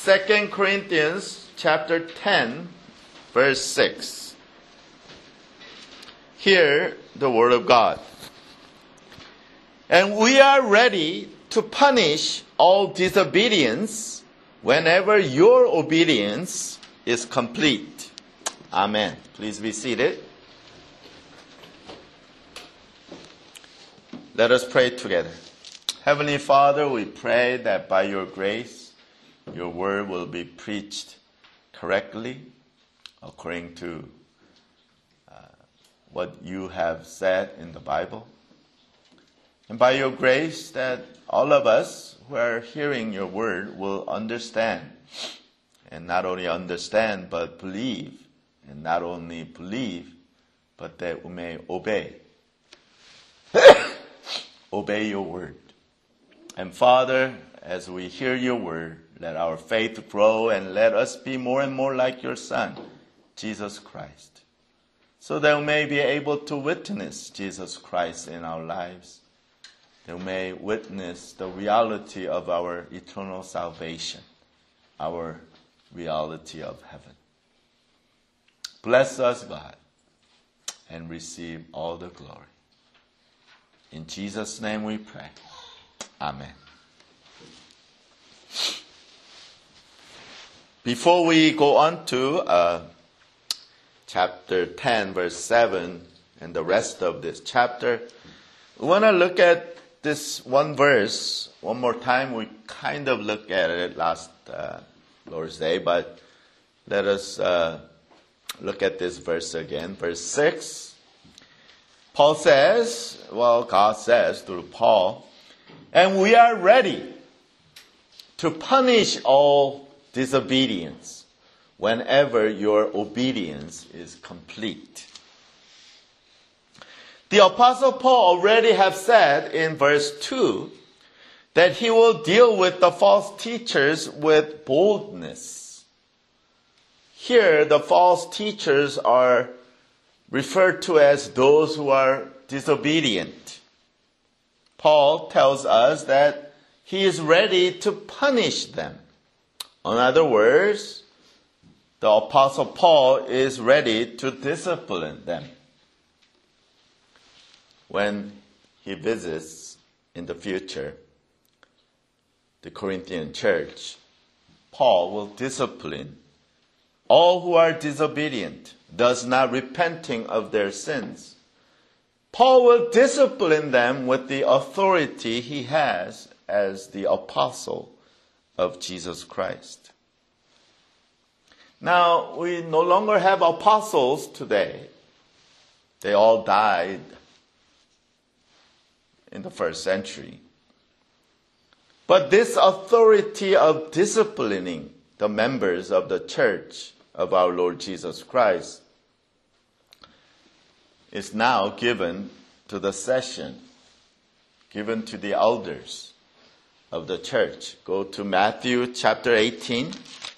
2 Corinthians chapter 10, verse 6. Hear the word of God. And we are ready to punish all disobedience whenever your obedience is complete. Amen. Please be seated. Let us pray together. Heavenly Father, we pray that by your grace, your word will be preached correctly according to what you have said in the Bible. And by your grace, that all of us who are hearing your word will understand. And not only understand, but believe. And not only believe, but that we may obey. Obey your word. And Father, as we hear your word, let our faith grow and let us be more and more like your Son, Jesus Christ, so that we may be able to witness Jesus Christ in our lives, that we may witness the reality of our eternal salvation, our reality of heaven. Bless us, God, and receive all the glory. In Jesus' name we pray. Amen. Before we go on to chapter 10, verse 7, and the rest of this chapter, we want to look at this one verse one more time. We kind of looked at it last Lord's Day, but let us look at this verse again. Verse 6. God says through Paul, and we are ready to punish all disobedience whenever your obedience is complete. The Apostle Paul already have said in verse 2 that he will deal with the false teachers with boldness. Here, the false teachers are referred to as those who are disobedient. Paul tells us that he is ready to punish them. In other words, the Apostle Paul is ready to discipline them. When he visits in the future the Corinthian church, Paul will discipline all who are disobedient, thus not repenting of their sins. Paul will discipline them with the authority he has as the apostle of Jesus Christ. Now, we no longer have apostles today. They all died in the first century. But this authority of disciplining the members of the church of our Lord Jesus Christ is now given to the session, given to the elders of the church. Go to Matthew chapter 18.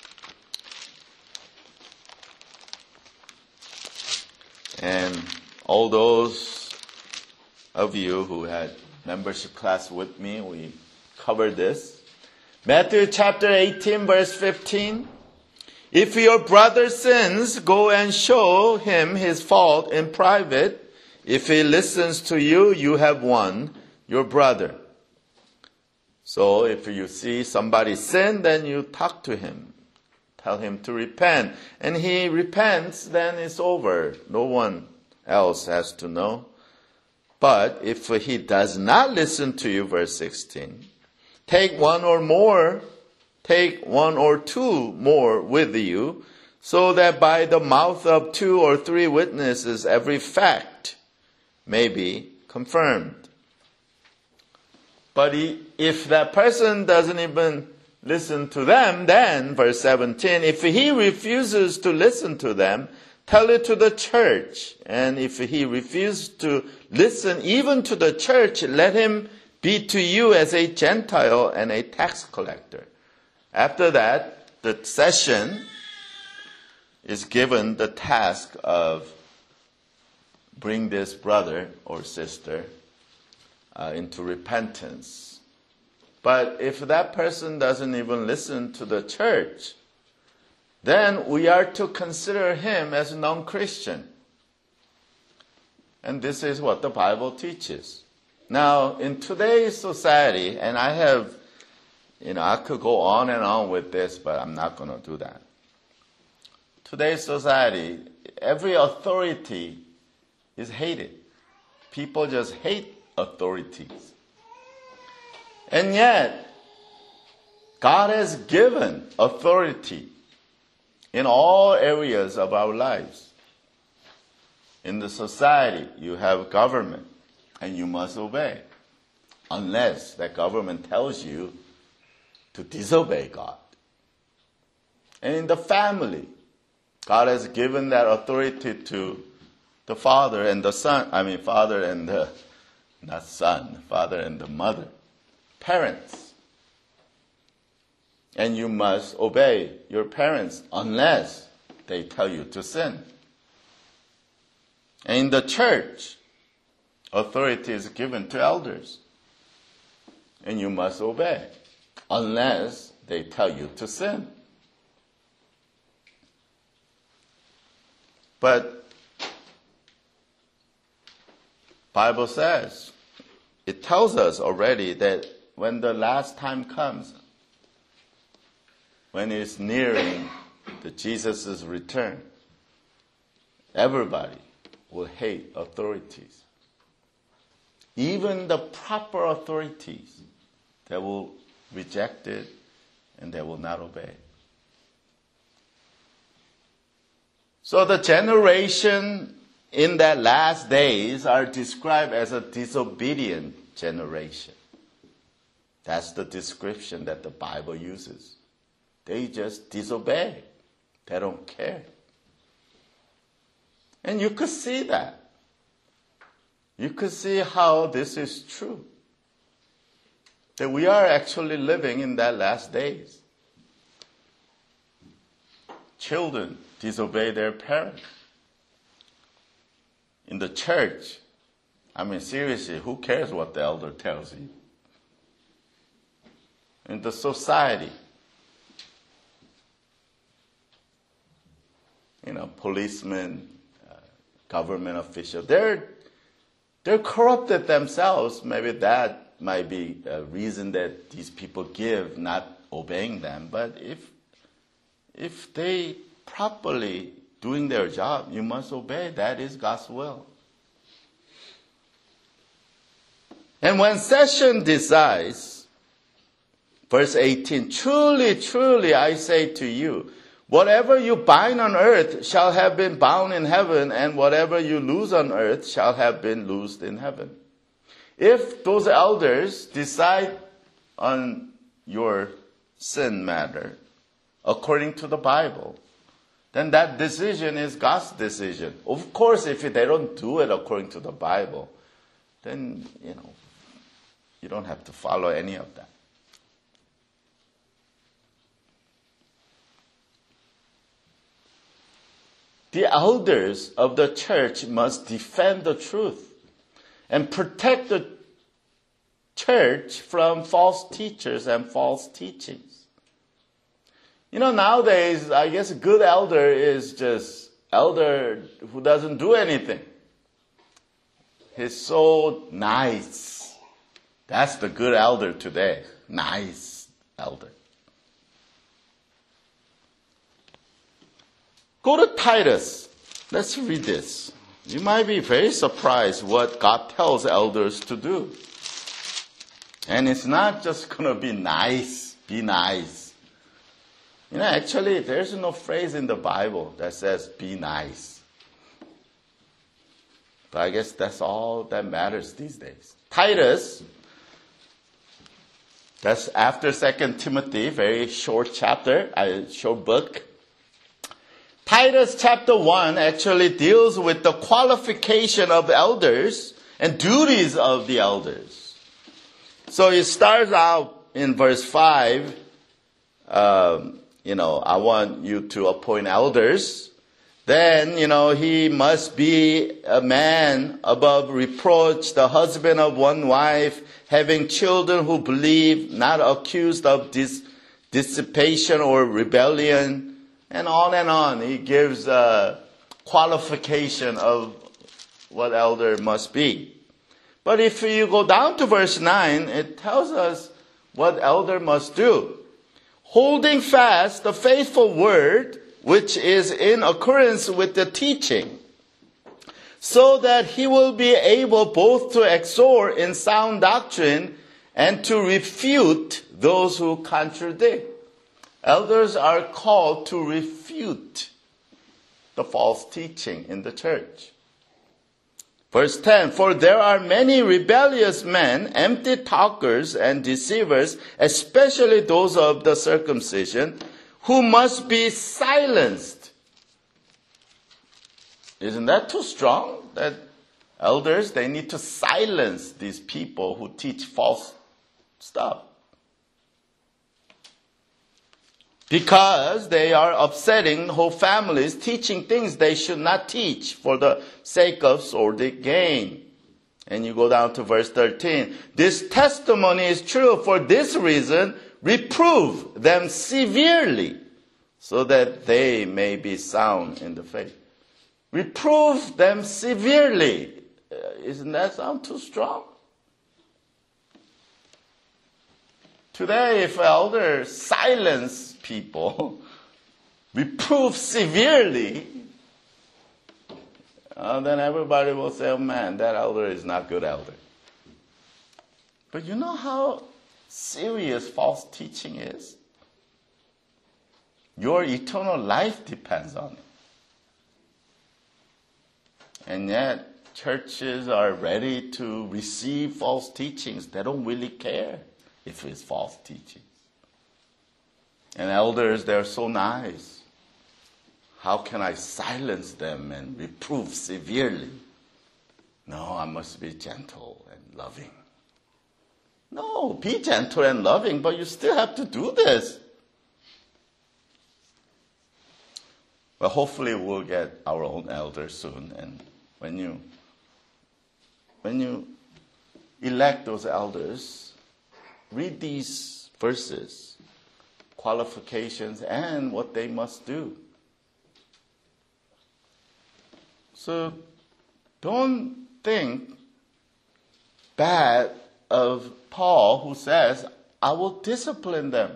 And all those of you who had membership class with me, we covered this. Matthew chapter 18, verse 15. If your brother sins, go and show him his fault in private. If he listens to you, you have won your brother. So if you see somebody sin, then you talk to him. Tell him to repent. And he repents, then it's over. No one else has to know. But if he does not listen to you, verse 16, take one or two more with you, so that by the mouth of 2 or 3 witnesses every fact may be confirmed. But if that person doesn't even listen to them, then, verse 17, if he refuses to listen to them, tell it to the church. And if he refuses to listen even to the church, let him be to you as a Gentile and a tax collector. After that, the session is given the task of bring this brother or sister into repentance. But if that person doesn't even listen to the church, then we are to consider him as a non-Christian. And this is what the Bible teaches. Now, in today's society, and I could go on and on with this, but I'm not going to do that. Today's society, every authority is hated. People just hate authorities. And yet, God has given authority in all areas of our lives. In the society, you have government, and you must obey, unless that government tells you to disobey God. And in the family, God has given that authority to the father and the son, father and the, not son, father and the mother, parents. And you must obey your parents unless they tell you to sin. And in the church, authority is given to elders. And you must obey unless they tell you to sin. But Bible says, it tells us already that when the last time comes, when it's nearing Jesus' return, everybody will hate authorities. Even the proper authorities, they will reject it and they will not obey. So the generation in that last days are described as a disobedient generation. That's the description that the Bible uses. They just disobey. They don't care. And you could see that. You could see how this is true. That we are actually living in that last days. Children disobey their parents. In the church, seriously, who cares what the elder tells you? In the society, policemen, government officials, they're corrupted themselves. Maybe that might be a reason that these people give not obeying them. But if they properly doing their job, you must obey. That is God's will. And when session decides, verse 18, truly, truly, I say to you, whatever you bind on earth shall have been bound in heaven, and whatever you loose on earth shall have been loosed in heaven. If those elders decide on your sin matter, according to the Bible, then that decision is God's decision. Of course, if they don't do it according to the Bible, then, you don't have to follow any of that. The elders of the church must defend the truth and protect the church from false teachers and false teachings. Nowadays, I guess a good elder is just elder who doesn't do anything. He's so nice. That's the good elder today. Nice elder. Go to Titus. Let's read this. You might be very surprised what God tells elders to do. And it's not just going to be nice, be nice. Actually, there's no phrase in the Bible that says, be nice. But I guess that's all that matters these days. Titus, that's after 2 Timothy, very short chapter, short book. Titus chapter 1 actually deals with the qualification of elders and duties of the elders. So it starts out in verse 5, I want you to appoint elders then, he must be a man above reproach, the husband of one wife, having children who believe, not accused of dissipation or rebellion, and on and on. He gives a qualification of what elder must be. But if you go down to verse 9, it tells us what elder must do. Holding fast the faithful word, which is in accordance with the teaching, so that he will be able both to exhort in sound doctrine and to refute those who contradict. Elders are called to refute the false teaching in the church. Verse 10, for there are many rebellious men, empty talkers and deceivers, especially those of the circumcision, who must be silenced. Isn't that too strong? That elders, they need to silence these people who teach false stuff. Because they are upsetting whole families, teaching things they should not teach for the sake of sordid gain. And you go down to verse 13. This testimony is true. For this reason, reprove them severely, so that they may be sound in the faith. Reprove them severely. Isn't that sound too strong? Today, if elders silence people, reprove severely, then everybody will say, oh man, that elder is not good elder. But you know how serious false teaching is? Your eternal life depends on it. And yet, churches are ready to receive false teachings. They don't really care if it's false teaching. And elders, they're so nice. How can I silence them and reprove severely? No, I must be gentle and loving. No, be gentle and loving, but you still have to do this. Well, hopefully we'll get our own elders soon. And when you elect those elders, read these verses, qualifications, and what they must do. So don't think bad of Paul, who says, I will discipline them.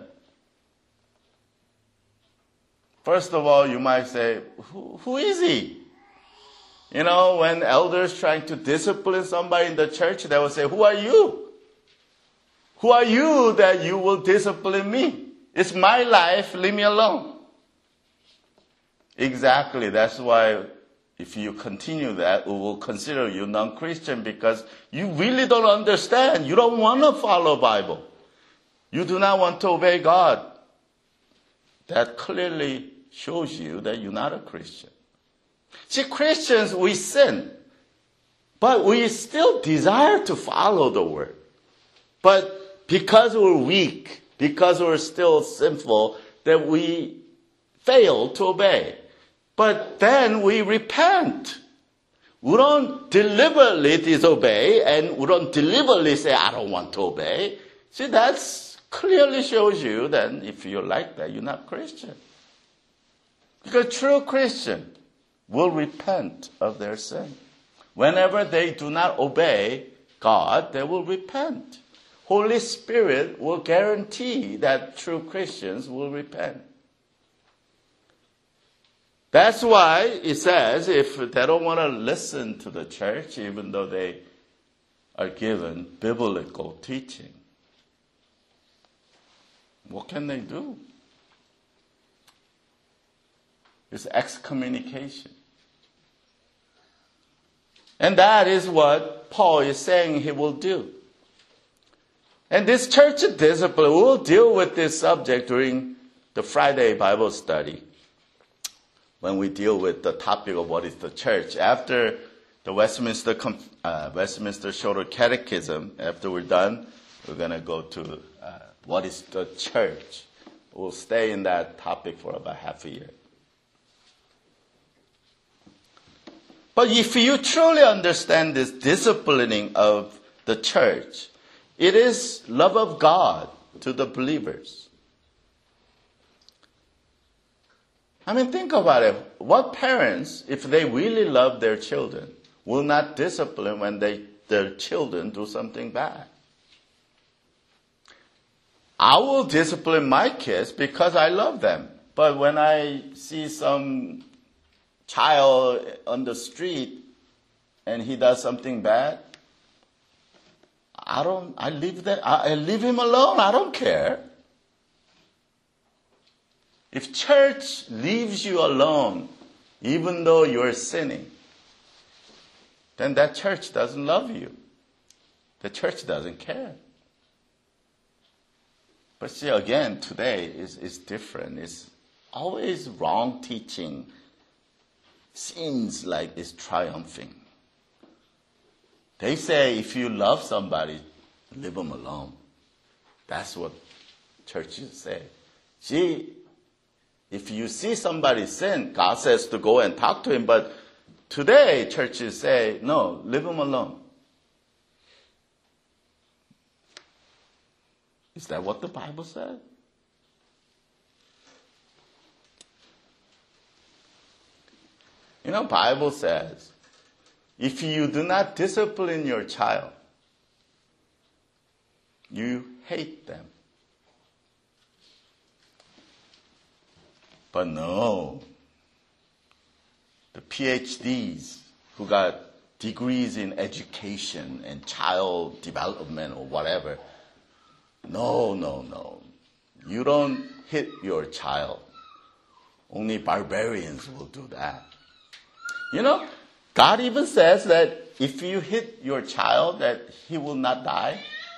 First of all, you might say, who is he? When elders trying to discipline somebody in the church, they will say, who are you? Who are you that you will discipline me? It's my life, leave me alone. Exactly, that's why if you continue that, we will consider you non-Christian because you really don't understand. You don't want to follow Bible. You do not want to obey God. That clearly shows you that you're not a Christian. See, Christians, we sin, but we still desire to follow the word. But because we're weak, because we're still sinful, that we fail to obey. But then we repent. We don't deliberately disobey, and we don't deliberately say, I don't want to obey. See, that clearly shows you that if you're like that, you're not Christian. Because true Christian will repent of their sin. Whenever they do not obey God, they will repent. Holy Spirit will guarantee that true Christians will repent. That's why it says if they don't want to listen to the church, even though they are given biblical teaching, what can they do? It's excommunication. And that is what Paul is saying he will do. And this church discipline, we'll deal with this subject during the Friday Bible study, when we deal with the topic of what is the church. After the Westminster Shorter Catechism, after we're done, we're going to go to what is the church. We'll stay in that topic for about half a year. But if you truly understand this disciplining of the church, it is love of God to the believers. I mean, think about it. What parents, if they really love their children, will not discipline when their children do something bad? I will discipline my kids because I love them. But when I see some child on the street and he does something bad, I leave him alone. I don't care. If church leaves you alone, even though you're sinning, then that church doesn't love you. The church doesn't care. But see, again, today is different. It's always wrong teaching. Seems like it's triumphing. They say if you love somebody, leave them alone. That's what churches say. See, if you see somebody sin, God says to go and talk to him. But today, churches say, no, leave him alone. Is that what the Bible said? You know, Bible says, if you do not discipline your child, you hate them. But no, the PhDs who got degrees in education and child development or whatever, no. You don't hit your child. Only barbarians will do that. You know, God even says that if you hit your child, that he will not die.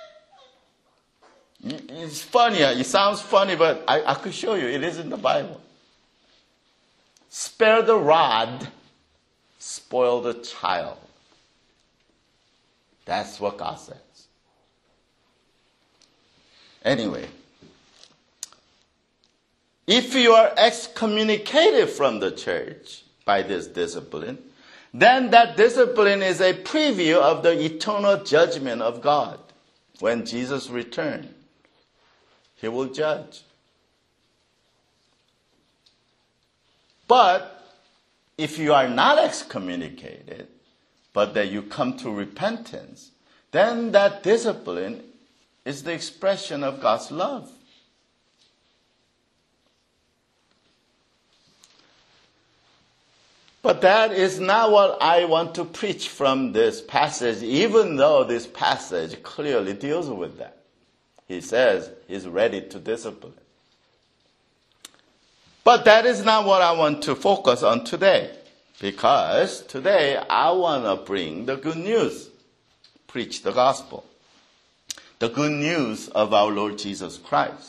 It's funny. It sounds funny, but I could show you. It is in the Bible. Spare the rod, spoil the child. That's what God says. Anyway, if you are excommunicated from the church by this discipline, then that discipline is a preview of the eternal judgment of God. When Jesus returns, he will judge. But if you are not excommunicated, but that you come to repentance, then that discipline is the expression of God's love. But that is not what I want to preach from this passage, even though this passage clearly deals with that. He says he's ready to discipline. But that is not what I want to focus on today. Because today I want to bring the good news. Preach the gospel. The good news of our Lord Jesus Christ.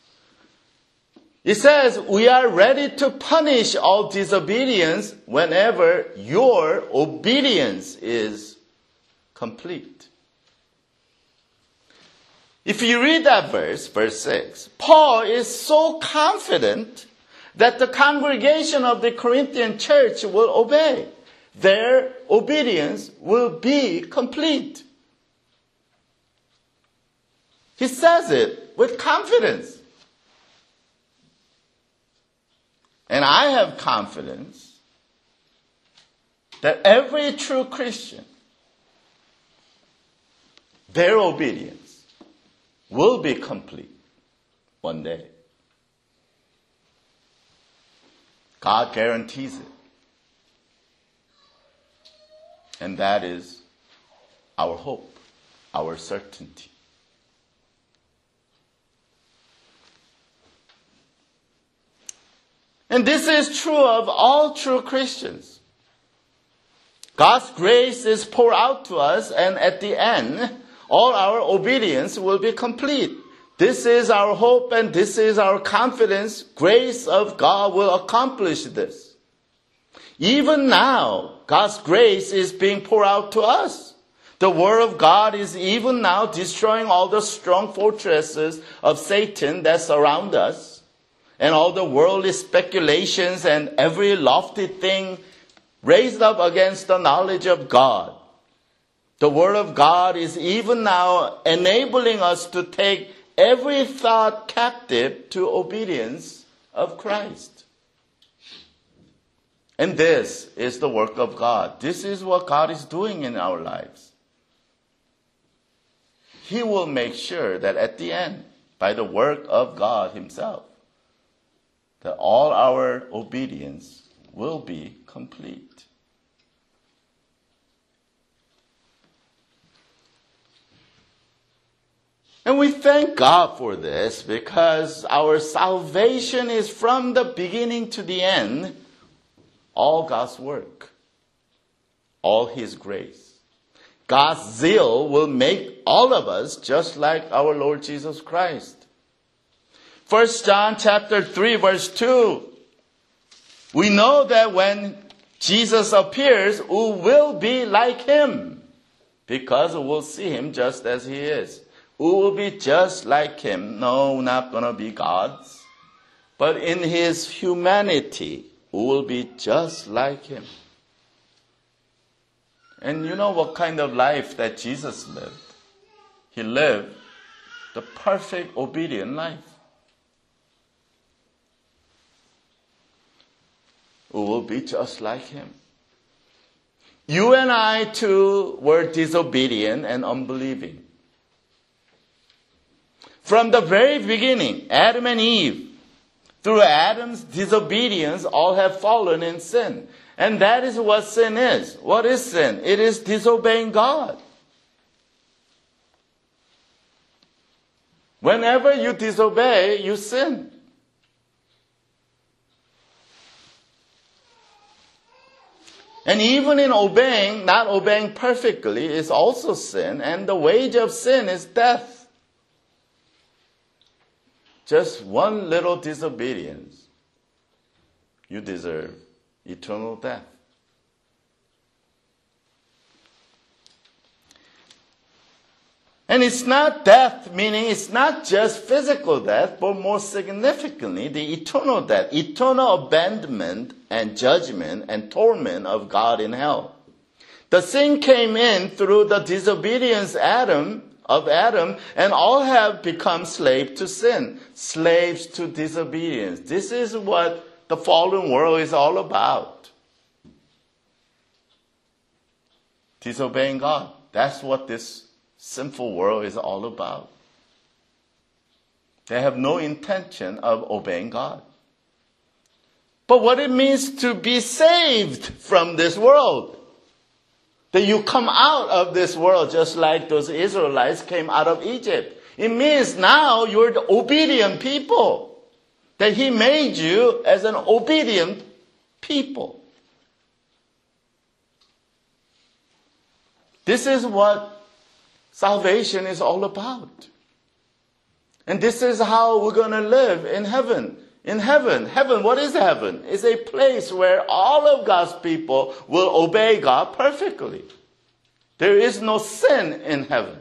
It says we are ready to punish all disobedience whenever your obedience is complete. If you read that verse 6, Paul is so confident that the congregation of the Corinthian church will obey. Their obedience will be complete. He says it with confidence. And I have confidence that every true Christian, their obedience will be complete one day. God guarantees it. And that is our hope, our certainty. And this is true of all true Christians. God's grace is poured out to us, and at the end, all our obedience will be complete. This is our hope and this is our confidence. Grace of God will accomplish this. Even now, God's grace is being poured out to us. The Word of God is even now destroying all the strong fortresses of Satan that surround us, and all the worldly speculations and every lofty thing raised up against the knowledge of God. The Word of God is even now enabling us to take every thought captive to obedience of Christ. And this is the work of God. This is what God is doing in our lives. He will make sure that at the end, by the work of God Himself, that all our obedience will be complete. And we thank God for this because our salvation is from the beginning to the end, all God's work, all His grace. God's zeal will make all of us just like our Lord Jesus Christ. 1 John chapter 3 verse 2. We know that when Jesus appears, we will be like Him because we will see Him just as He is. We will be just like Him. No, we're not going to be gods. But in His humanity, we will be just like Him. And you know what kind of life that Jesus lived? He lived the perfect, obedient life. We will be just like Him. You and I too were disobedient and unbelieving. From the very beginning, Adam and Eve, through Adam's disobedience, all have fallen in sin. And that is what sin is. What is sin? It is disobeying God. Whenever you disobey, you sin. And even in obeying, not obeying perfectly, is also sin. And the wage of sin is death. Just one little disobedience, you deserve eternal death. And it's not death, meaning it's not just physical death, but more significantly, the eternal death, eternal abandonment and judgment and torment of God in hell. The sin came in through the disobedience of Adam, and all have become slaves to sin, slaves to disobedience. This is what the fallen world is all about. Disobeying God. That's what this sinful world is all about. They have no intention of obeying God. But what it means to be saved from this world, that you come out of this world just like those Israelites came out of Egypt. It means now you're the obedient people. That He made you as an obedient people. This is what salvation is all about. And this is how we're going to live in heaven. In heaven, what is heaven? It's a place where all of God's people will obey God perfectly. There is no sin in heaven.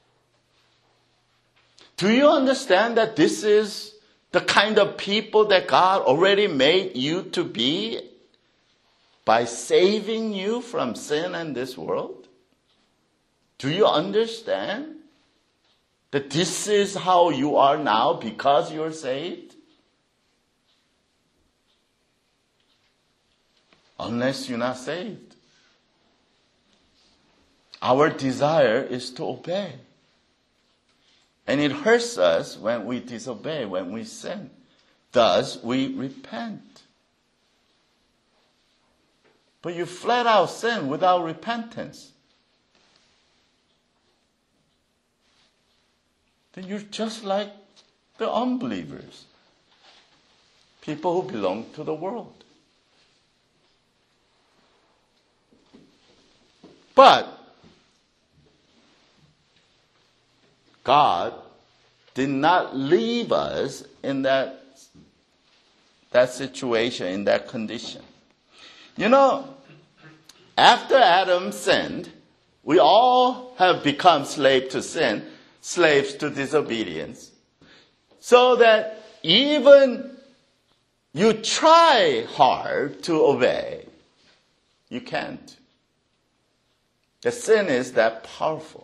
Do you understand that this is the kind of people that God already made you to be by saving you from sin and this world? Do you understand that this is how you are now because you're saved? Unless you're not saved. Our desire is to obey. And it hurts us when we disobey, when we sin. Thus, we repent. But you flat out sin without repentance. Then you're just like the unbelievers. People who belong to the world. But God did not leave us in that situation, in that condition. You know, after Adam sinned, we all have become slaves to sin, slaves to disobedience. So that even you try hard to obey, You can't. The sin is that powerful.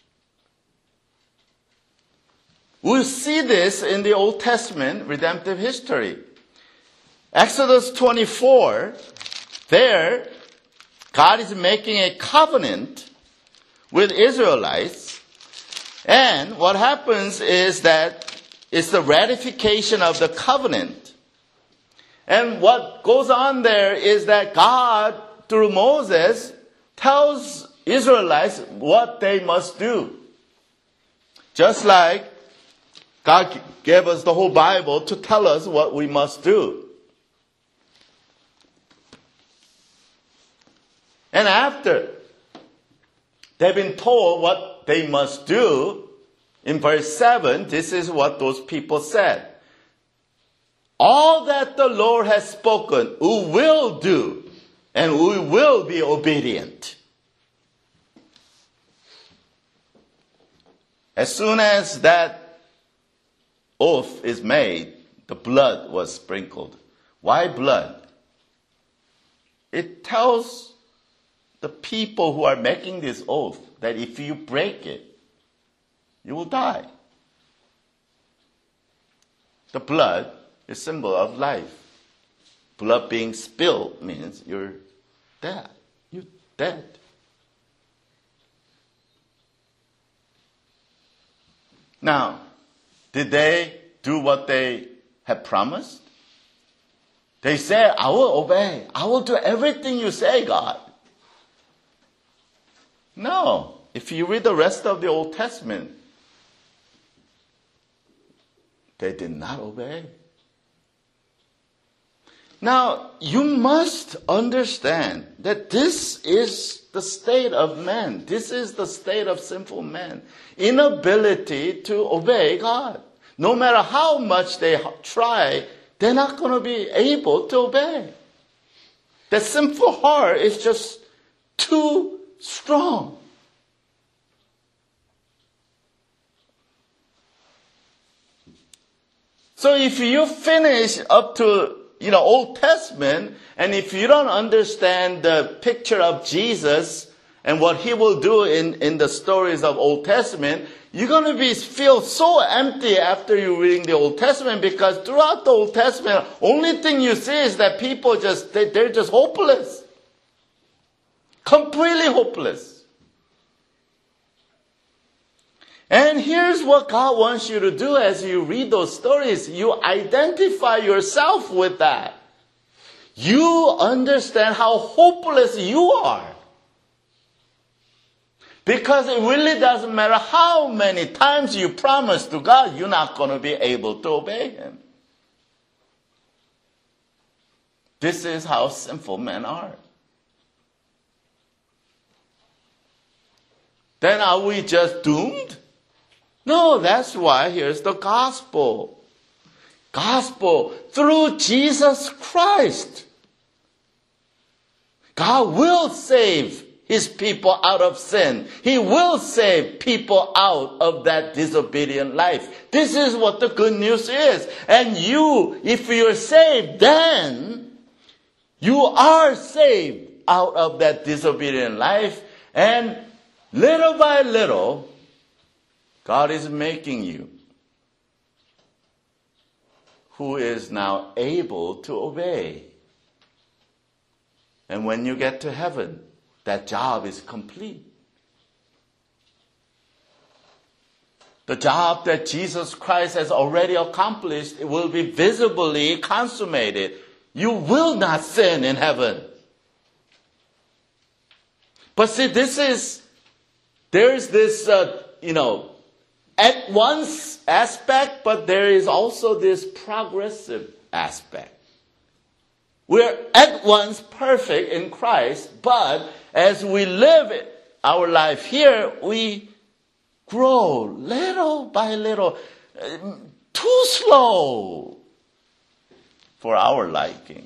We see this in the Old Testament redemptive history. Exodus 24, there, God is making a covenant with Israelites. And what happens is that it's the ratification of the covenant. And what goes on there is that God, through Moses, tells Israelites what they must do. Just like God gave us the whole Bible to tell us what we must do. And after they've been told what they must do, in verse 7, this is what those people said. All that the Lord has spoken, we will do, and we will be obedient. As soon as that oath is made, the blood was sprinkled. Why blood? It tells the people who are making this oath that if you break it, you will die. The blood is a symbol of life. Blood being spilled means you're dead. You're dead. Now, did they do what they had promised? They said, I will obey. I will do everything you say, God. No. If you read the rest of the Old Testament, they did not obey. Now, you must understand that this is the state of man. This is the state of sinful man. Inability to obey God. No matter how much they try, they're not going to be able to obey. The sinful heart is just too strong. So if you finish up to Old Testament, and if you don't understand the picture of Jesus and what he will do in the stories of Old Testament, you're going to feel so empty after you're reading the Old Testament, because throughout the Old Testament, only thing you see is that people they're just hopeless. Completely hopeless. And here's what God wants you to do as you read those stories. You identify yourself with that. You understand how hopeless you are. Because it really doesn't matter how many times you promise to God, you're not going to be able to obey him. This is how sinful men are. Then are we just doomed? No, that's why here's the gospel. Gospel through Jesus Christ. God will save his people out of sin. He will save people out of that disobedient life. This is what the good news is. And you, if you're saved, then you are saved out of that disobedient life. And little by little, God is making you who is now able to obey. And when you get to heaven, that job is complete. The job that Jesus Christ has already accomplished, it will be visibly consummated. You will not sin in heaven. But see, there's this, at once aspect, but there is also this progressive aspect. We're at once perfect in Christ, but as we live our life here, we grow little by little, too slow for our liking.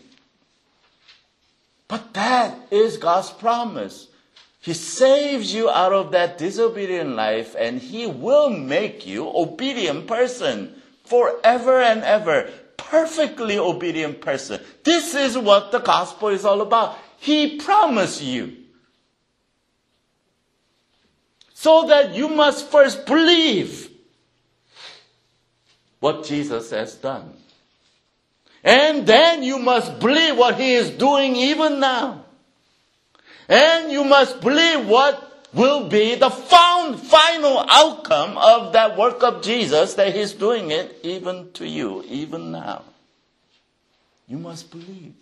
But that is God's promise. He saves you out of that disobedient life, and he will make you obedient person forever and ever. Perfectly obedient person. This is what the gospel is all about. He promised you. So that you must first believe what Jesus has done. And then you must believe what He is doing even now. And you must believe what will be the final outcome of that work of Jesus, that He's doing it even to you, even now. You must believe.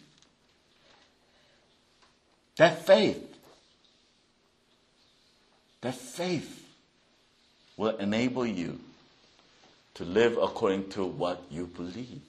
That faith will enable you to live according to what you believe.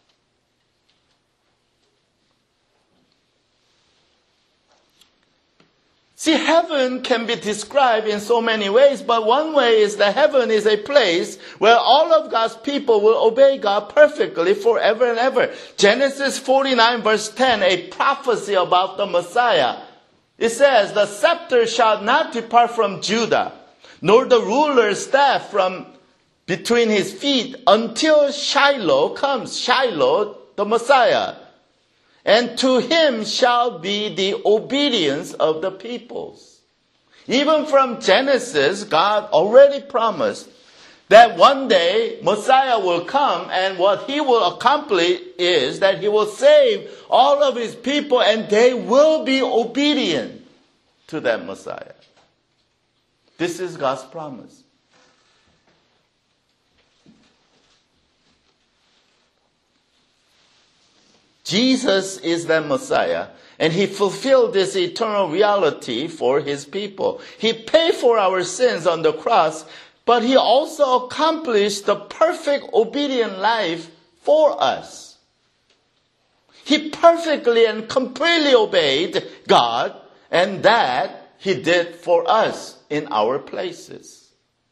See, heaven can be described in so many ways, but one way is that heaven is a place where all of God's people will obey God perfectly forever and ever. Genesis 49 verse 10, a prophecy about the Messiah. It says, the scepter shall not depart from Judah, nor the ruler's staff from between his feet until Shiloh comes. Shiloh, the Messiah. And to him shall be the obedience of the peoples. Even from Genesis, God already promised that one day Messiah will come, and what He will accomplish is that He will save all of His people, and they will be obedient to that Messiah. This is God's promise. Jesus is the Messiah, and He fulfilled this eternal reality for His people. He paid for our sins on the cross, but He also accomplished the perfect obedient life for us. He perfectly and completely obeyed God, and that He did for us in our places.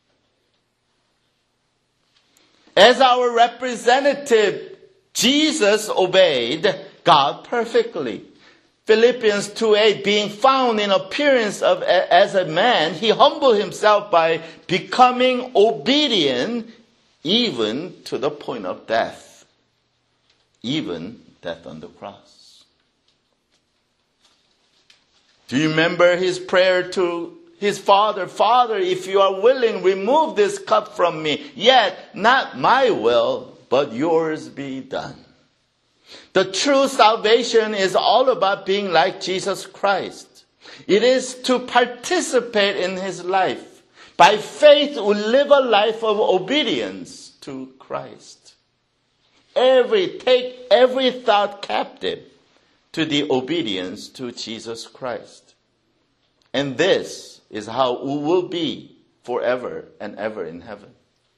As our representative, Jesus obeyed God perfectly. Philippians 2:8, being found in appearance as a man, He humbled Himself by becoming obedient even to the point of death. Even death on the cross. Do you remember His prayer to His Father? Father, if you are willing, remove this cup from me. Yet not my will, but yours be done. The true salvation is all about being like Jesus Christ. It is to participate in His life. By faith, we live a life of obedience to Christ. Take every thought captive to the obedience to Jesus Christ. And this is how we will be forever and ever in heaven.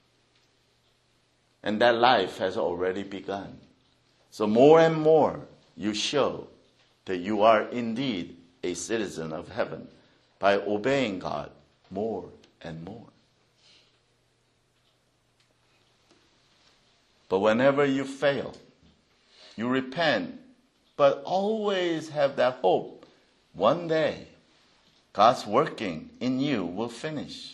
And that life has already begun. So more and more you show that you are indeed a citizen of heaven by obeying God more and more. But whenever you fail, you repent, but always have that hope. One day, God's working in you will finish.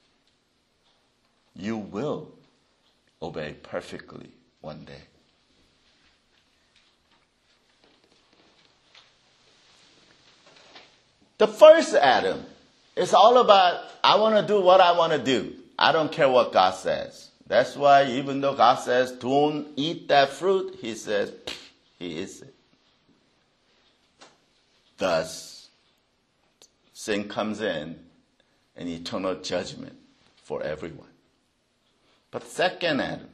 You will obey perfectly one day. The first Adam is all about, I want to do what I want to do. I don't care what God says. That's why even though God says, don't eat that fruit, He says, He is it. Thus, sin comes in and eternal judgment for everyone. But second Adam,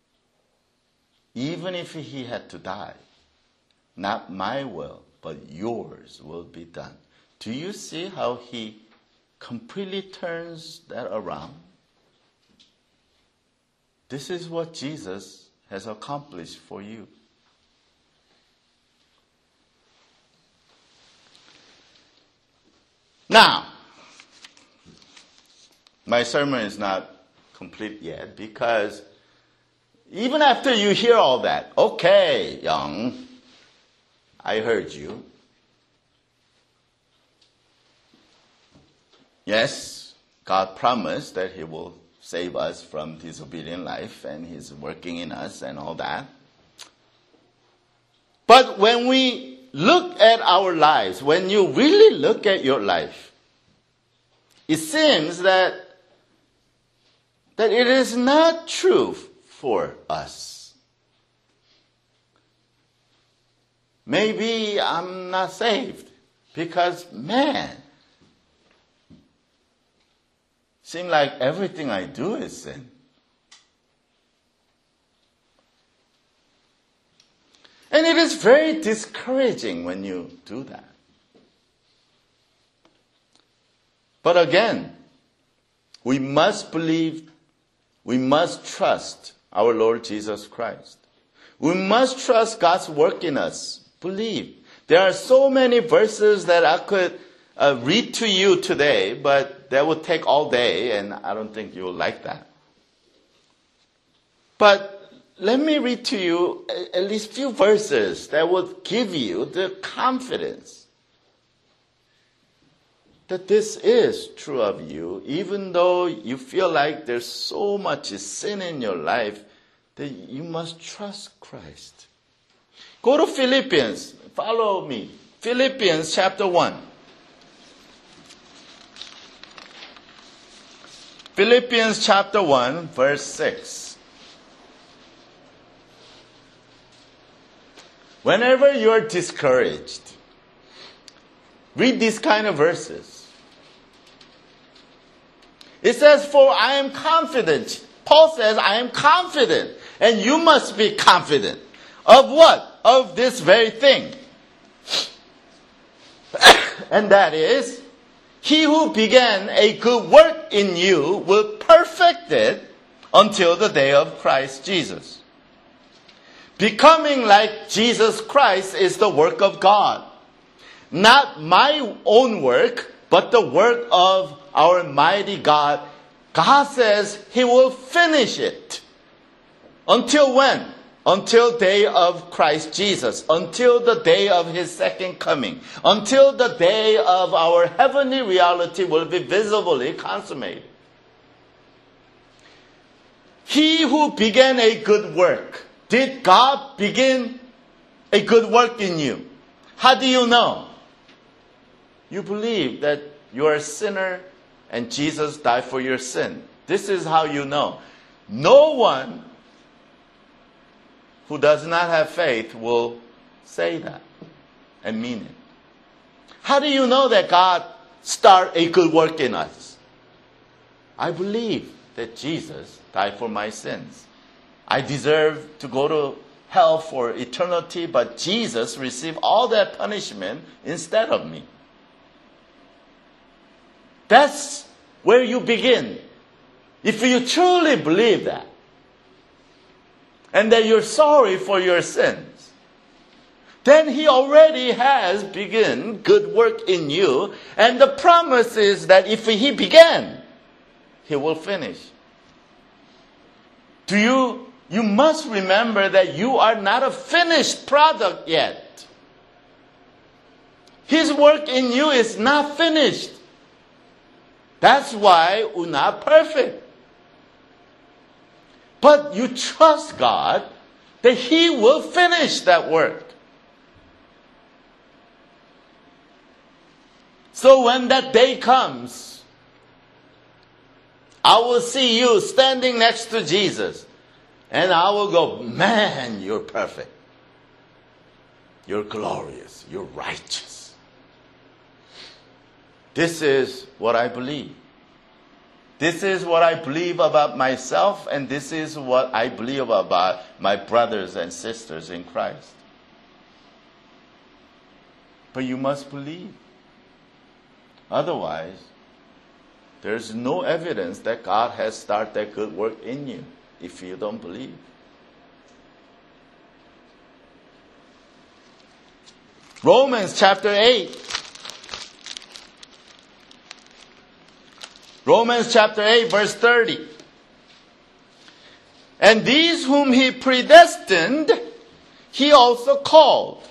even if he had to die, not my will, but yours will be done. Do you see how he completely turns that around? This is what Jesus has accomplished for you. Now, my sermon is not complete yet, because even after you hear all that, okay, Young, I heard you. Yes, God promised that He will save us from disobedient life, and He's working in us and all that. But when we look at our lives, when you really look at your life, it seems that it is not true for us. Maybe I'm not saved because, man, seems like everything I do is sin. And it is very discouraging when you do that. But again, we must believe, we must trust our Lord Jesus Christ. We must trust God's work in us. Believe. There are so many verses that I could read to you today, but that would take all day, and I don't think you'll like that. But let me read to you at least a few verses that would give you the confidence that this is true of you, even though you feel like there's so much sin in your life that you must trust Christ. Go to Philippians. Follow me. Philippians chapter 1. Philippians chapter 1, verse 6. Whenever you're discouraged, read these kind of verses. It says, for I am confident. Paul says, I am confident. And you must be confident. Of what? Of this very thing. And that is, he who began a good work in you will perfect it until the day of Christ Jesus. Becoming like Jesus Christ is the work of God. Not my own work, but the work of our mighty God. God says He will finish it. Until when? Until day of Christ Jesus. Until the day of His second coming. Until the day of our heavenly reality will be visibly consummated. He who began a good work. Did God begin a good work in you? How do you know? You believe that you are a sinner and Jesus died for your sin. This is how you know. No one who does not have faith will say that and mean it. How do you know that God started a good work in us? I believe that Jesus died for my sins. I deserve to go to hell for eternity, but Jesus received all that punishment instead of me. That's where you begin. If you truly believe that, and that you're sorry for your sins, then He already has begun good work in you, and the promise is that if He began, He will finish. You must remember that you are not a finished product yet. His work in you is not finished. That's why we're not perfect. But you trust God that He will finish that work. So when that day comes, I will see you standing next to Jesus. And I will go, man, you're perfect. You're glorious. You're righteous. This is what I believe. This is what I believe about myself, and this is what I believe about my brothers and sisters in Christ. But you must believe. Otherwise, there's no evidence that God has started that good work in you if you don't believe. Romans chapter 8. Romans chapter 8, verse 30. And these whom He predestined, He also called.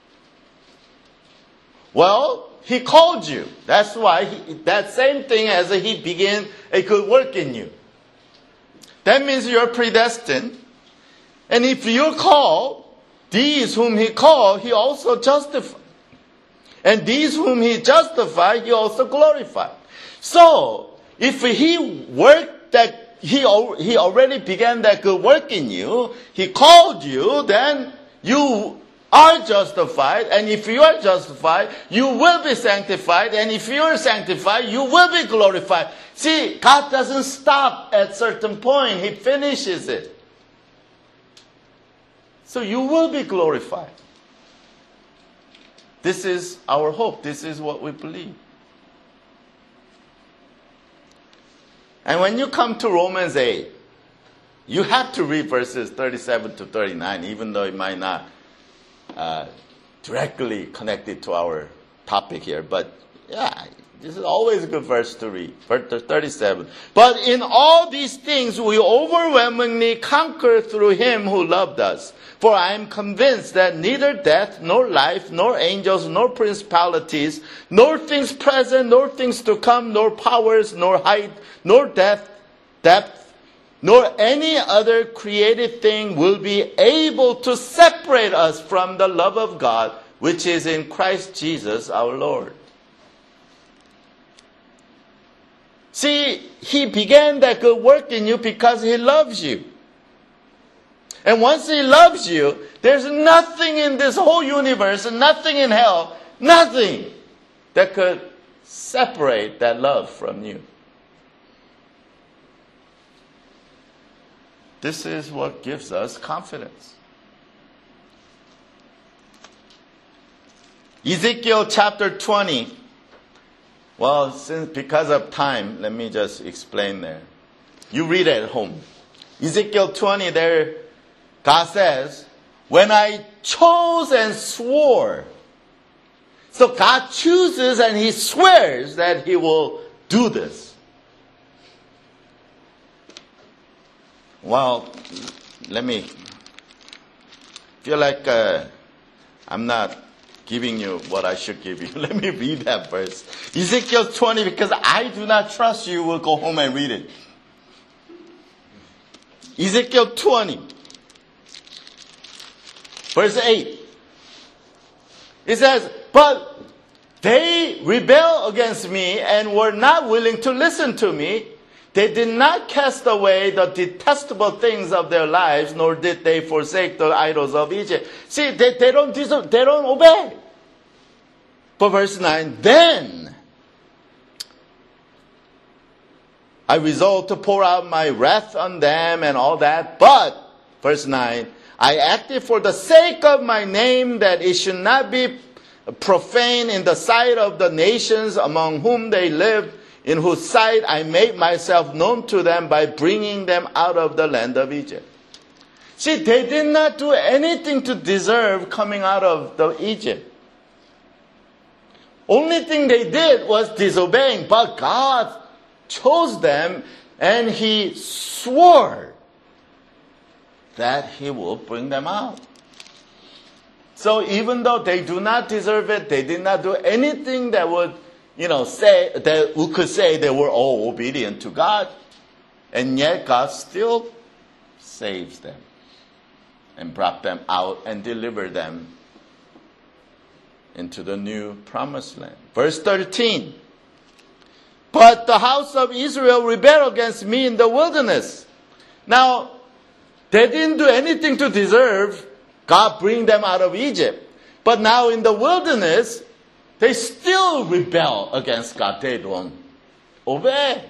Well, He called you. That's why that same thing as He began a good work in you. That means you're predestined. And if you're called, these whom he called, he also justified. And these whom he justified, he also glorified. So, if he worked that, he already began that good work in you, he called you, then you are justified. And if you are justified, you will be sanctified. And if you are sanctified, you will be glorified. See, God doesn't stop at certain point. He finishes it. So you will be glorified. This is our hope. This is what we believe. And when you come to Romans 8, you have to read verses 37 to 39, even though it might not directly connected to our topic here. But yeah, this is always a good verse to read. Verse 37. But in all these things we overwhelmingly conquer through him who loved us. For I am convinced that neither death, nor life, nor angels, nor principalities, nor things present, nor things to come, nor powers, nor height, nor depth, nor any other created thing will be able to separate us from the love of God, which is in Christ Jesus our Lord. See, he began that good work in you because he loves you. And once he loves you, there's nothing in this whole universe, and nothing in hell, nothing that could separate that love from you. This is what gives us confidence. Ezekiel chapter 20. Well, because of time, let me just explain there. You read it at home. Ezekiel 20, there, God says, when I chose and swore. So God chooses and he swears that he will do this. Well, let me feel like I'm not giving you what I should give you. Let me read that verse. Ezekiel 20, because I do not trust you will go home and read it. Ezekiel 20, verse 8. It says, but they rebelled against me and were not willing to listen to me. They did not cast away the detestable things of their lives, nor did they forsake the idols of Egypt. See, they don't obey. But verse 9, then I resolved to pour out my wrath on them and all that. But, verse 9, I acted for the sake of my name, that it should not be profane in the sight of the nations among whom they lived, in whose sight I made myself known to them by bringing them out of the land of Egypt. See, they did not do anything to deserve coming out of Egypt. Only thing they did was disobeying, but God chose them and he swore that he will bring them out. So even though they do not deserve it, they did not do anything that would say that we could say they were all obedient to God, and yet God still saves them and brought them out and delivered them into the new promised land. Verse 13. But the house of Israel rebelled against me in the wilderness. Now, they didn't do anything to deserve God bring them out of Egypt. But now in the wilderness, they still rebel against God. They don't obey.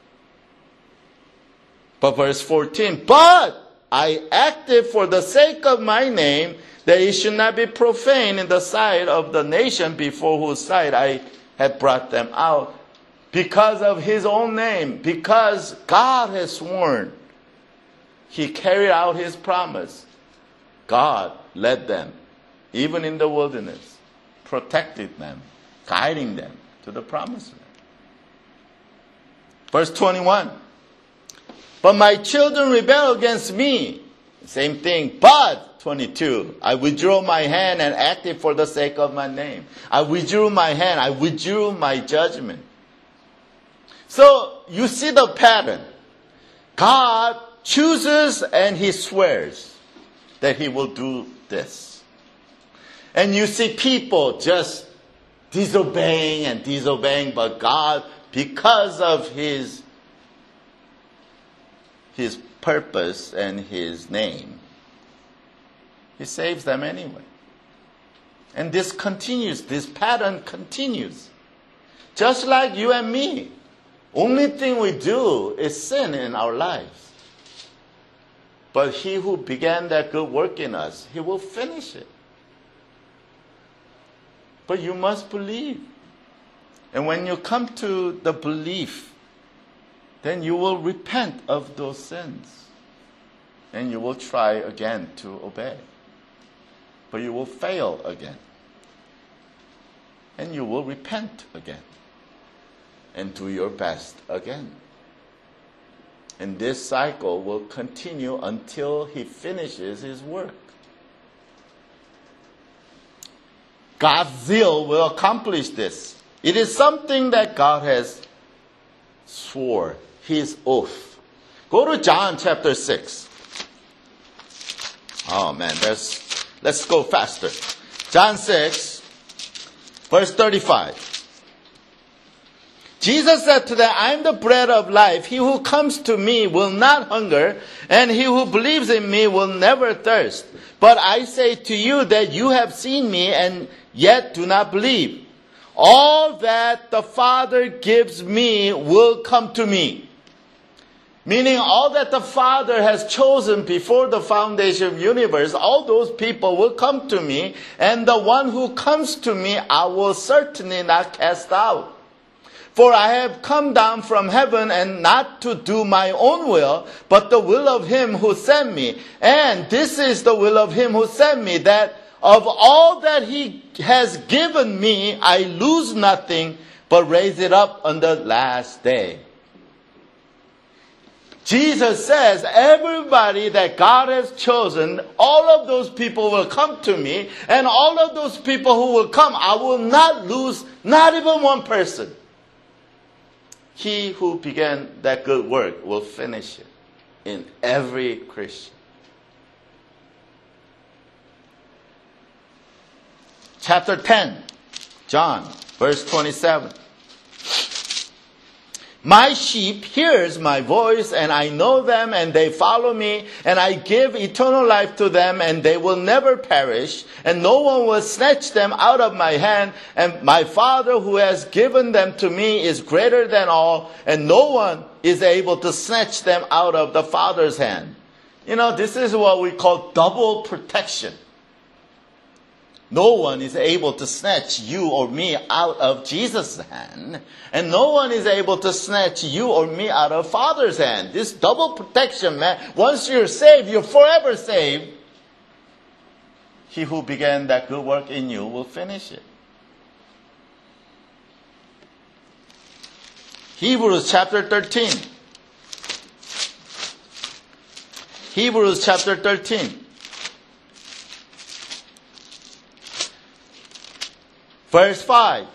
But verse 14, but I acted for the sake of my name, that it should not be profane in the sight of the nation before whose sight I had brought them out. Because of his own name, because God has sworn, he carried out his promise. God led them, even in the wilderness, protected them, guiding them to the promised land. Verse 21. But my children rebelled against me. Same thing. But, 22, I withdrew my hand and acted for the sake of my name. I withdrew my hand. I withdrew my judgment. So, you see the pattern. God chooses and he swears that he will do this. And you see people just disobeying, but God, because of His purpose and His name, He saves them anyway. And this pattern continues. Just like you and me. Only thing we do is sin in our lives. But He who began that good work in us, He will finish it. But you must believe. And when you come to the belief, then you will repent of those sins. And you will try again to obey. But you will fail again. And you will repent again. And do your best again. And this cycle will continue until He finishes His work. God's zeal will accomplish this. It is something that God has swore, His oath. Go to John chapter 6. Oh man, let's go faster. John 6, verse 35. Jesus said to them, I am the bread of life. He who comes to me will not hunger, and he who believes in me will never thirst. But I say to you that you have seen me and yet do not believe. All that the Father gives me will come to me. Meaning all that the Father has chosen before the foundation of the universe, all those people will come to me, and the one who comes to me I will certainly not cast out. For I have come down from heaven and not to do my own will, but the will of Him who sent me. And this is the will of Him who sent me, that of all that He has given me, I lose nothing, but raise it up on the last day. Jesus says, everybody that God has chosen, all of those people will come to me, and all of those people who will come, I will not lose, not even one person. He who began that good work will finish it in every Christian. Chapter 10, John, verse 27. My sheep hears my voice, and I know them, and they follow me, and I give eternal life to them, and they will never perish, and no one will snatch them out of my hand. And my Father who has given them to me is greater than all, and no one is able to snatch them out of the Father's hand. You know, this is what we call double protection. No one is able to snatch you or me out of Jesus' hand. And no one is able to snatch you or me out of Father's hand. This double protection, man. Once you're saved, you're forever saved. He who began that good work in you will finish it. Hebrews chapter 13. Hebrews chapter 13. Verse 5,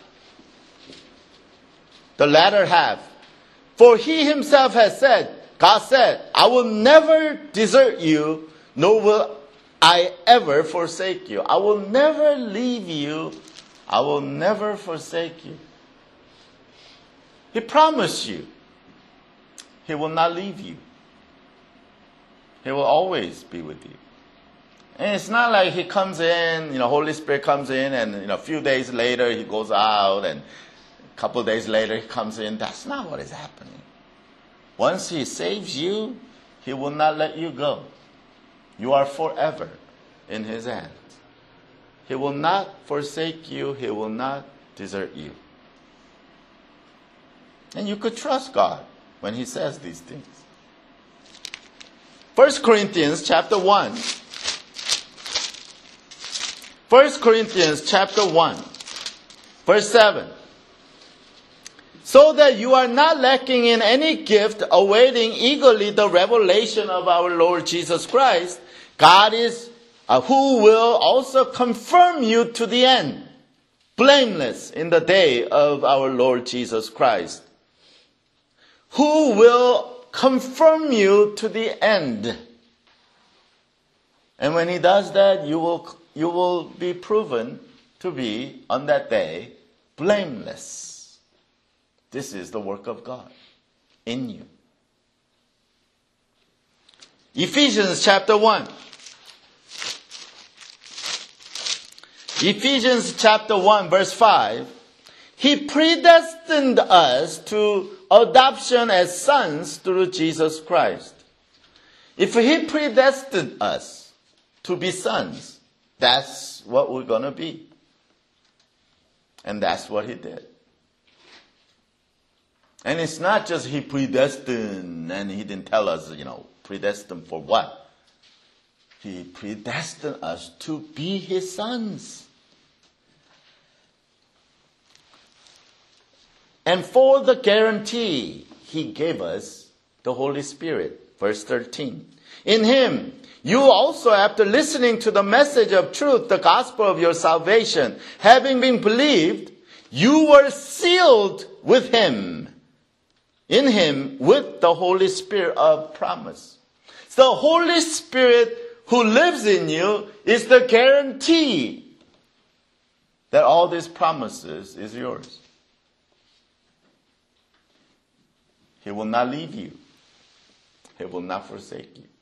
the latter half. For He Himself has said, God said, I will never desert you, nor will I ever forsake you. I will never leave you. I will never forsake you. He promised you. He will not leave you. He will always be with you. And it's not like He comes in, Holy Spirit comes in, and, a few days later He goes out, and a couple of days later He comes in. That's not what is happening. Once He saves you, He will not let you go. You are forever in His hands. He will not forsake you. He will not desert you. And you could trust God when He says these things. 1 Corinthians chapter 1. 1 Corinthians chapter 1, verse 7. So that you are not lacking in any gift, awaiting eagerly the revelation of our Lord Jesus Christ, God is who will also confirm you to the end, blameless in the day of our Lord Jesus Christ. Who will confirm you to the end. And when He does that, you you will be proven to be, on that day, blameless. This is the work of God in you. Ephesians chapter 1. Ephesians chapter 1 verse 5. He predestined us to adoption as sons through Jesus Christ. If He predestined us to be sons, that's what we're going to be. And that's what He did. And it's not just He predestined and He didn't tell us, predestined for what? He predestined us to be His sons. And for the guarantee, He gave us the Holy Spirit. Verse 13. In Him, you also, after listening to the message of truth, the gospel of your salvation, having been believed, you were sealed with Him. In Him, with the Holy Spirit of promise. So the Holy Spirit who lives in you is the guarantee that all these promises is yours. He will not leave you. He will not forsake you.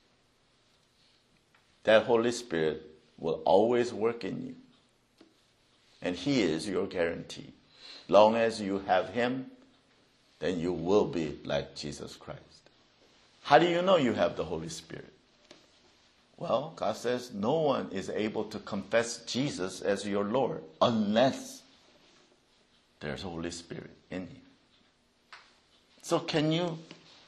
That Holy Spirit will always work in you. And He is your guarantee. Long as you have Him, then you will be like Jesus Christ. How do you know you have the Holy Spirit? Well, God says no one is able to confess Jesus as your Lord unless there's Holy Spirit in you. So can you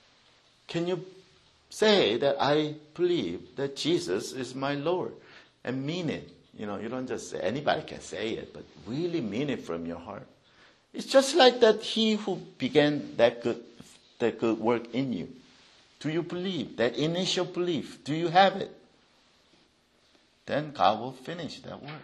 say that I believe that Jesus is my Lord and mean it? You don't just say, anybody can say it, but really mean it from your heart. It's just like that He who began that good work in you. Do you believe? That initial belief, do you have it? Then God will finish that work.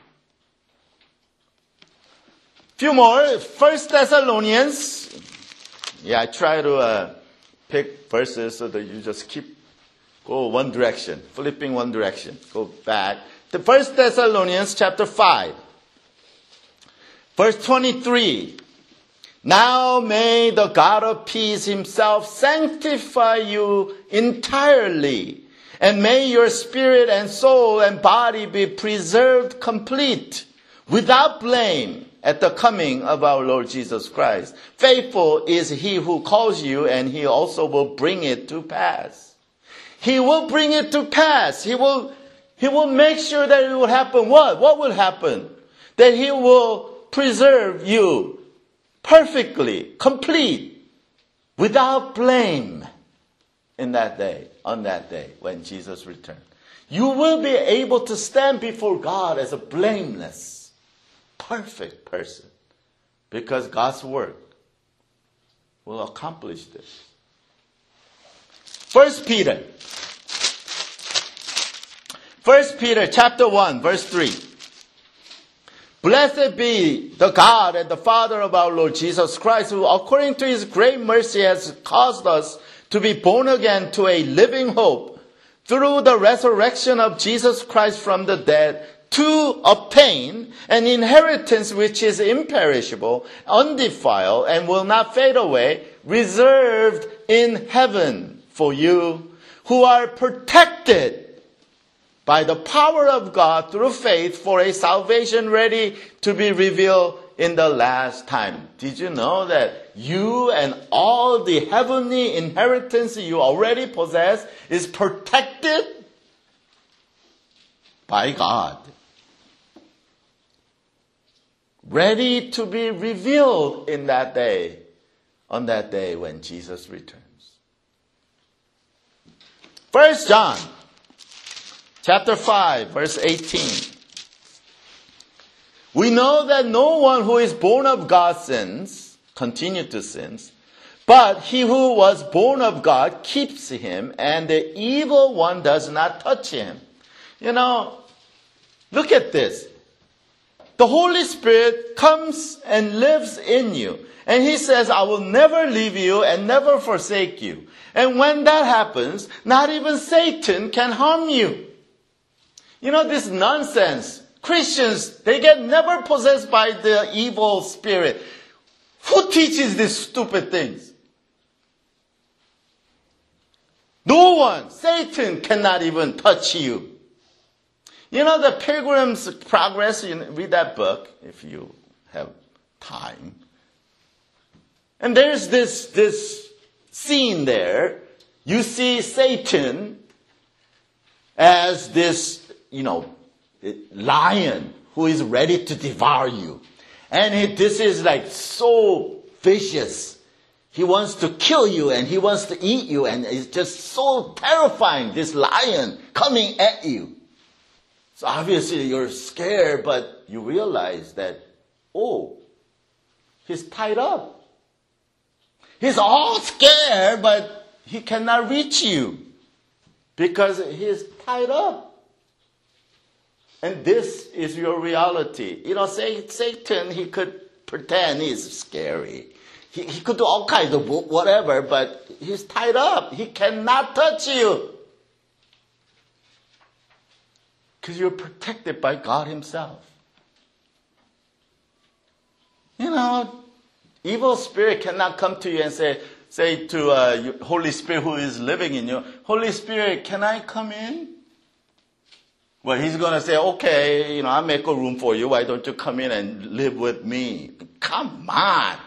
Few more. 1 Thessalonians. Yeah, I try to pick verses so that you just go one direction, flipping one direction, go back. The 1 Thessalonians chapter 5, verse 23. Now may the God of peace Himself sanctify you entirely, and may your spirit and soul and body be preserved complete, without blame, at the coming of our Lord Jesus Christ. Faithful is He who calls you, and He also will bring it to pass. He will bring it to pass. He will make sure that it will happen. What? What will happen? That He will preserve you perfectly, complete, without blame on that day when Jesus returns. You will be able to stand before God as a blameless, perfect person, because God's work will accomplish this. 1 Peter chapter 1 verse 3. Blessed be the God and the Father of our Lord Jesus Christ, who according to His great mercy has caused us to be born again to a living hope through the resurrection of Jesus Christ from the dead, to obtain an inheritance which is imperishable, undefiled, and will not fade away, reserved in heaven for you, who are protected by the power of God through faith for a salvation ready to be revealed in the last time. Did you know that you and all the heavenly inheritance you already possess is protected by God? Ready to be revealed in that day, on that day when Jesus returns. 1 John chapter 5, verse 18. We know that no one who is born of God sins, continue to sin, but he who was born of God keeps him, and the evil one does not touch him. Look at this. The Holy Spirit comes and lives in you. And He says, I will never leave you and never forsake you. And when that happens, not even Satan can harm you. You know, this nonsense. Christians, they get never possessed by the evil spirit. Who teaches these stupid things? No one. Satan cannot even touch you. You know, the Pilgrim's Progress, read that book if you have time. And there's this scene there. You see Satan as this, lion who is ready to devour you. And this is like so vicious. He wants to kill you and he wants to eat you. And it's just so terrifying, this lion coming at you. So obviously you're scared, but you realize that, he's tied up. He's all scared, but he cannot reach you because he's tied up. And this is your reality. Satan, he could pretend he's scary. He could do all kinds of whatever, but he's tied up. He cannot touch you. Because you're protected by God himself. Evil spirit cannot come to you and say to Holy Spirit who is living in you, Holy Spirit, can I come in? Well, he's going to say, okay, I'll make a room for you. Why don't you come in and live with me? Come on.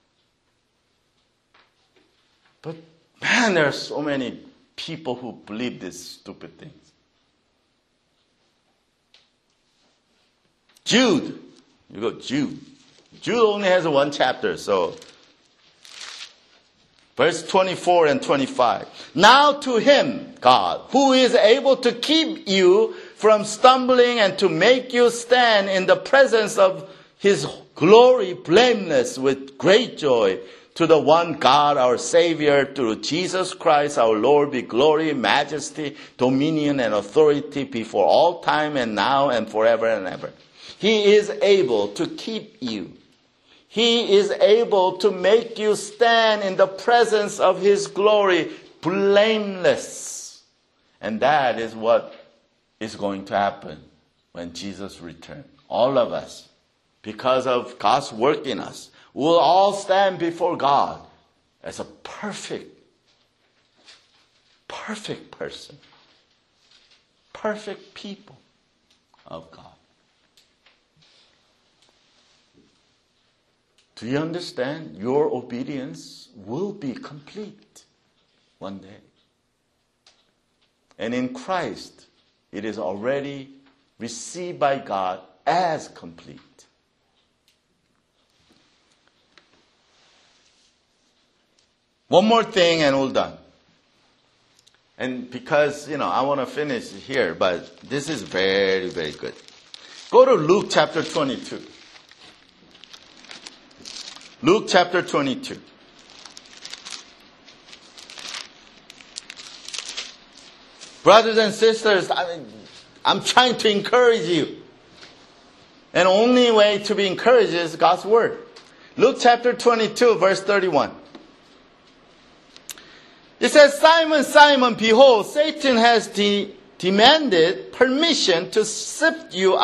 But man, there are so many people who believe these stupid things. Jude. You go Jude. Jude only has one chapter, so verse 24 and 25. Now to him, God, who is able to keep you from stumbling and to make you stand in the presence of his glory blameless with great joy, to the one God, our Savior, through Jesus Christ, our Lord, be glory, majesty, dominion, and authority before all time and now and forever and ever. He is able to keep you. He is able to make you stand in the presence of his glory blameless. And that is what is going to happen when Jesus returns. All of us, because of God's work in us, will all stand before God as a perfect person, perfect people of God. Do you understand? Your obedience will be complete one day. And in Christ, it is already received by God as complete. One more thing and we're done. And because, I want to finish here, but this is very, very good. Go to Luke chapter 22. Luke chapter 22. Brothers and sisters, I'm trying to encourage you. And only way to be encouraged is God's word. Luke chapter 22, verse 31. It says, Simon, Simon, behold, Satan has demanded permission to sift you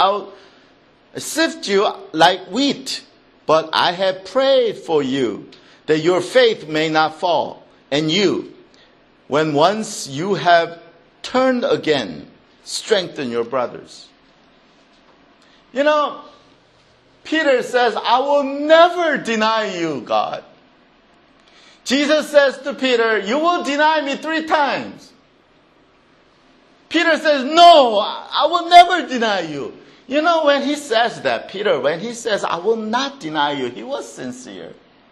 like wheat. But I have prayed for you that your faith may not fall. And you, when once you have turned again, strengthen your brothers. Peter says, I will never deny you, God. Jesus says to Peter, you will deny me 3 times. Peter says, no, I will never deny you. When he says that, Peter, when he says, I will not deny you, he was sincere.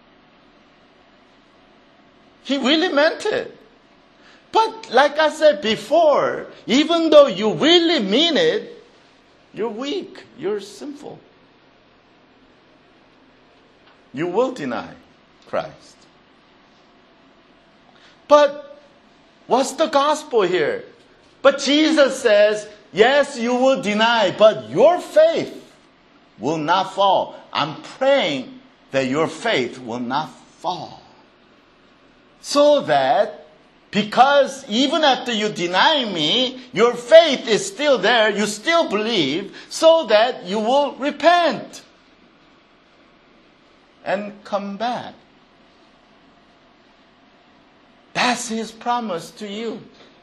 He really meant it. But like I said before, even though you really mean it, you're weak, you're sinful. You will deny Christ. But what's the gospel here? But Jesus says, yes, you will deny, but your faith will not fall. I'm praying that your faith will not fall. So that Because even after you deny me, your faith is still there. You still believe so that you will repent and come back. That's His promise to you.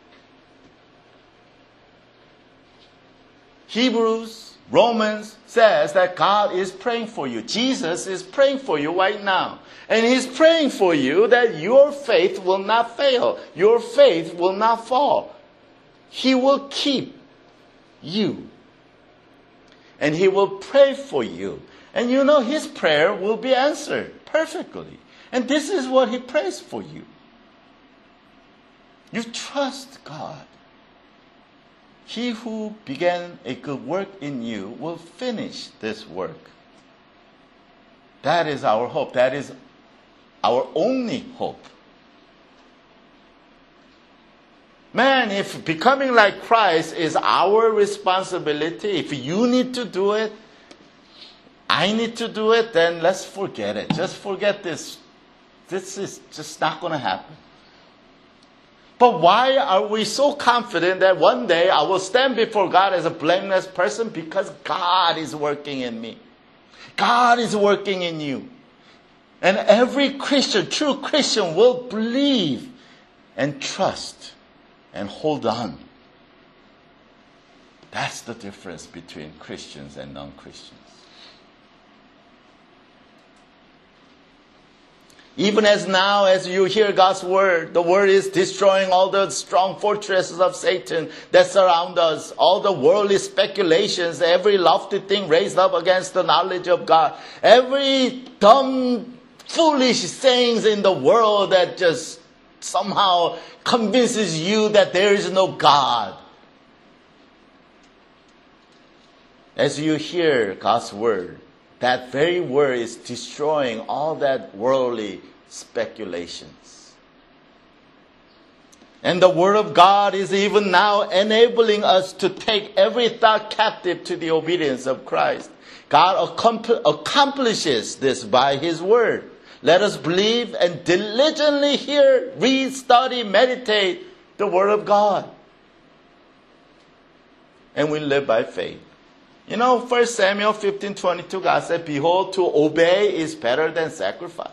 Hebrews, Romans says that God is praying for you. Jesus is praying for you right now. And He's praying for you that your faith will not fail. Your faith will not fall. He will keep you. And He will pray for you. And you know His prayer will be answered perfectly. And this is what He prays for you. You trust God. He who began a good work in you will finish this work. That is our hope. That is our only hope. Man, if becoming like Christ is our responsibility, if you need to do it, I need to do it, then let's forget it. Just forget this. This is just not going to happen. But why are we so confident that one day I will stand before God as a blameless person? Because God is working in me. God is working in you. And every Christian, true Christian, will believe and trust and hold on. That's the difference between Christians and non-Christians. Even as now, as you hear God's word, the word is destroying all the strong fortresses of Satan that surround us, all the worldly speculations, every lofty thing raised up against the knowledge of God, every dumb, foolish sayings in the world that just somehow convinces you that there is no God. As you hear God's word, that very word is destroying all that worldly speculations. And the word of God is even now enabling us to take every thought captive to the obedience of Christ. God accomplishes this by His word. Let us believe and diligently hear, read, study, meditate the word of God. And we live by faith. You know, 1 Samuel 15:22, God said, behold, to obey is better than sacrifice.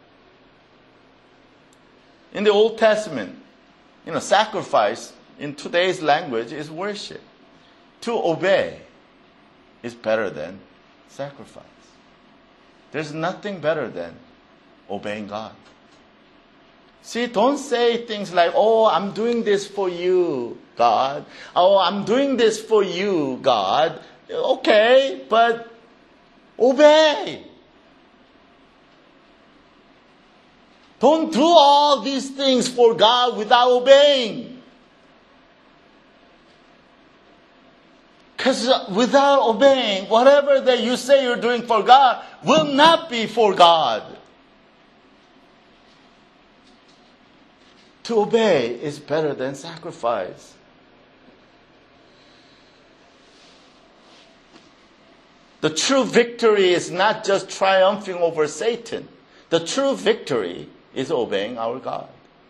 In the Old Testament, sacrifice in today's language is worship. To obey is better than sacrifice. There's nothing better than obeying God. See, don't say things like, oh, I'm doing this for you, God. Oh, I'm doing this for you, God. Okay, but obey. Don't do all these things for God without obeying. Because without obeying, whatever that you say you're doing for God will not be for God. To obey is better than sacrifice. The true victory is not just triumphing over Satan. The true victory is obeying our God.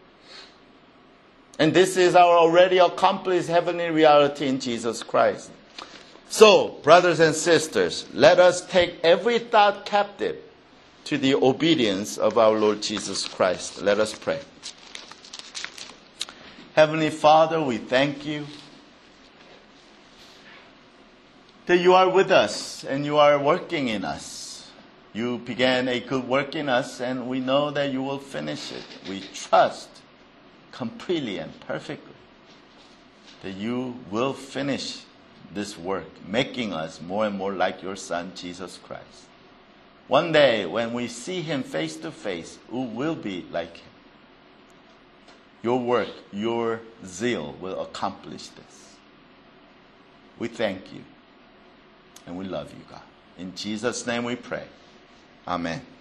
And this is our already accomplished heavenly reality in Jesus Christ. So, brothers and sisters, let us take every thought captive to the obedience of our Lord Jesus Christ. Let us pray. Heavenly Father, we thank you that you are with us and you are working in us. You began a good work in us and we know that you will finish it. We trust completely and perfectly that you will finish this work, making us more and more like your Son, Jesus Christ. One day when we see Him face to face, we will be like Him. Your work, your zeal will accomplish this. We thank you. And we love you, God. In Jesus' name we pray. Amen.